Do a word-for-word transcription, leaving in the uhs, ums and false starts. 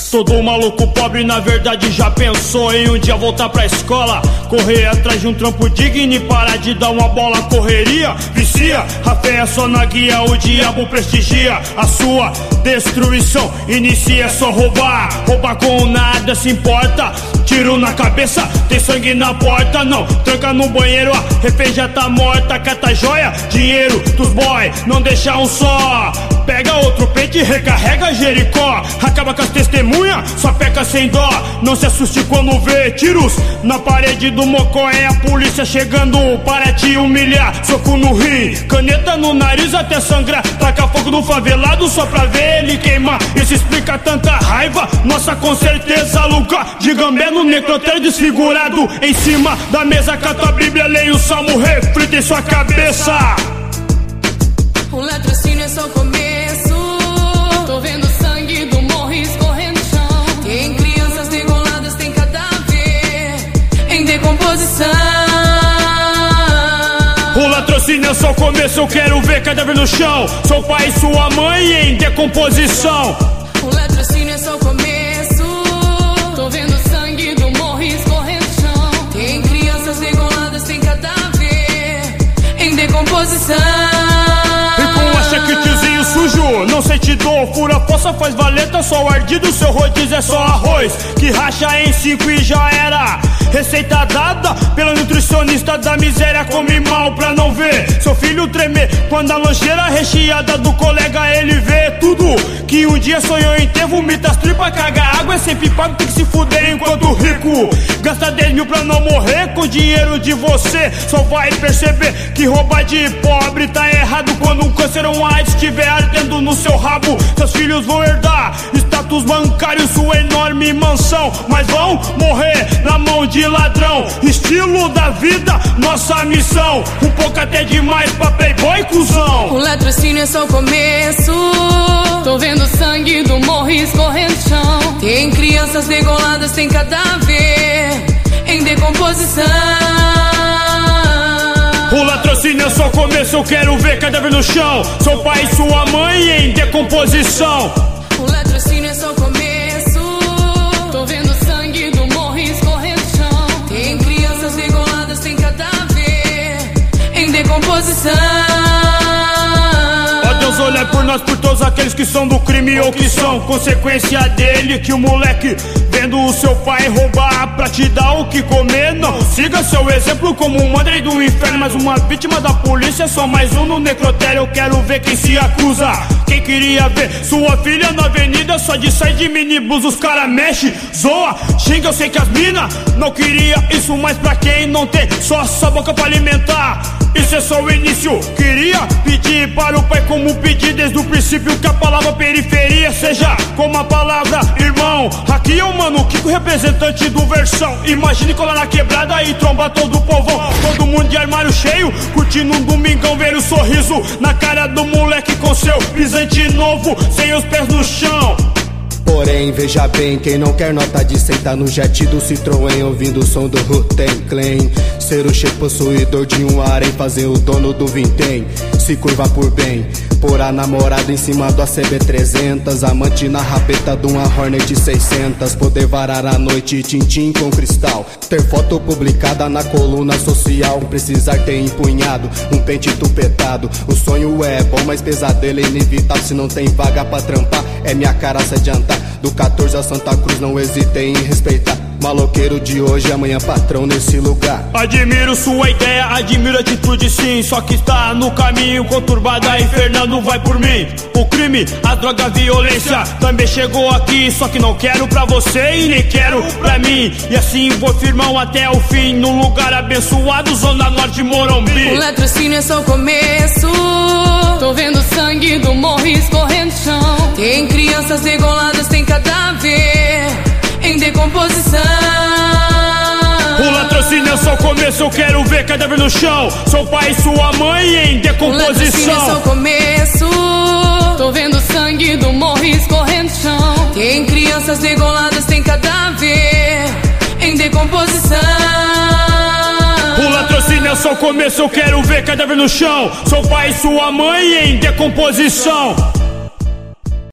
Todo maluco pobre na verdade já pensou em um dia voltar pra escola, correr atrás de um trampo digno e parar de dar uma bola. Correria, vicia, a fé é só na guia, o diabo prestigia a sua destruição. Inicia é só roubar, roubar com nada se importa. Tiro na cabeça, tem sangue na porta. Não, tranca no banheiro, a refém já tá morta. Cata joia, dinheiro dos boy, não deixa um só. Pega outro peito e recarrega Jericó. Acaba com as testemunhas, só peca sem dó. Não se assuste quando vê tiros na parede do Mocó. É a polícia chegando para te humilhar. Soco no rim, caneta no nariz até sangrar. Taca fogo no favelado só pra ver ele queimar. Isso explica tanta raiva, nossa com certeza. Lugar de gambé no necrotério desfigurado. Em cima da mesa cata a Bíblia, leia o salmo, reflita em sua cabeça. O latrocínio é só o começo. Tô vendo sangue do morro escorrendo no chão. Tem crianças degoladas, tem cadáver em decomposição. O latrocínio é só o começo, eu quero ver cadáver no chão. Seu pai e sua mãe em decomposição. O latrocínio é só o começo. Tô vendo sangue do morro escorrendo no chão. Tem crianças degoladas, tem cadáver em decomposição. Que tiozinho sujo, não sente dor, fura poça, faz valeta, só o ardido, seu rodízio é só arroz, que racha em cinco e já era. Receita dada pela nutricionista da miséria, come mal pra não ver seu filho tremer quando a lancheira recheada do colega ele vê. Tudo que um dia sonhou em ter, vomita as tripas, caga água, é sempre pago, tem que se fuder enquanto rico gasta dez mil pra não morrer com dinheiro de você. Só vai perceber que roubar de pobre tá errado quando um câncer ou um AIDS estiver ardendo no seu rabo. Seus filhos vão herdar status bancário, sua enorme mansão, mas vão morrer na mão de ladrão. Estilo da vida, nossa missão, um pouco até demais pra playboy, cuzão. O latrocínio é só o começo. Tô vendo sangue do morro escorrendo no chão. Tem crianças degoladas, tem cadáver em decomposição. O latrocínio é só o começo, eu quero ver cadáver no chão. Seu pai e sua mãe em decomposição. O latrocínio é só o começo. Tô vendo sangue do morro escorrendo no chão. Tem crianças degoladas, tem cadáver em decomposição. Deus olhar por nós, por todos aqueles que são do crime ou que são consequência dele. Que o moleque vendo o seu pai roubar pra te dar o que comer. Não siga seu exemplo como um Andrei do inferno, mas uma vítima da polícia, só mais um no necrotério. Eu quero ver quem se acusa. Quem queria ver sua filha na avenida só de sair de minibus, os cara mexe, zoa, xinga. Eu sei que as mina não queria isso, mas pra quem não tem só essa boca pra alimentar, isso é só o início. Queria pedir para o pai como pedi desde o princípio, que a palavra periferia seja como a palavra irmão. Aqui é o Mano Kiko, representante do Versão. Imagine colar na quebrada e trombar todo o povão. Todo mundo de armário cheio, curtindo um domingão. Ver o sorriso na cara do moleque com seu pisante novo, sem os pés no chão. Porém, veja bem, quem não quer nota de cem tá no jet do Citroën, ouvindo o som do Wu-Tang Clan. Ser o chefe possuidor de um harém, fazer o dono do vintém, se curva por bem. Pôr a namorada em cima do A C B trezentos, amante na rabeta de uma Hornet seiscentos. Poder varar a noite tintim com cristal, ter foto publicada na coluna social. Precisar ter empunhado um pente tupetado. O sonho é bom, mas pesadelo é inevitável. Se não tem vaga pra trampar, é minha cara se adiantar. Do quatorze a Santa Cruz, não hesitei em respeitar. Maloqueiro de hoje, amanhã patrão nesse lugar. Admiro sua ideia, admiro a atitude sim. Só que está no caminho conturbada e Fernando vai por mim. O crime, a droga, a violência também chegou aqui. Só que não quero pra você e nem quero pra mim. E assim vou firmão até o fim, num lugar abençoado, Zona Norte, Morumbi. O latrocínio é só o começo. Tô vendo sangue do morro escorrendo no chão. Tem crianças degoladas, tem cadáver em decomposição. O latrocínio é só o começo, eu quero ver cadáver no chão. Seu pai e sua mãe em decomposição. O latrocínio é só o começo. Tô vendo sangue do morro escorrendo no chão. Tem crianças degoladas, tem cadáver em decomposição. O latrocínio é só o começo, eu quero ver cadáver no chão. Seu pai e sua mãe em decomposição.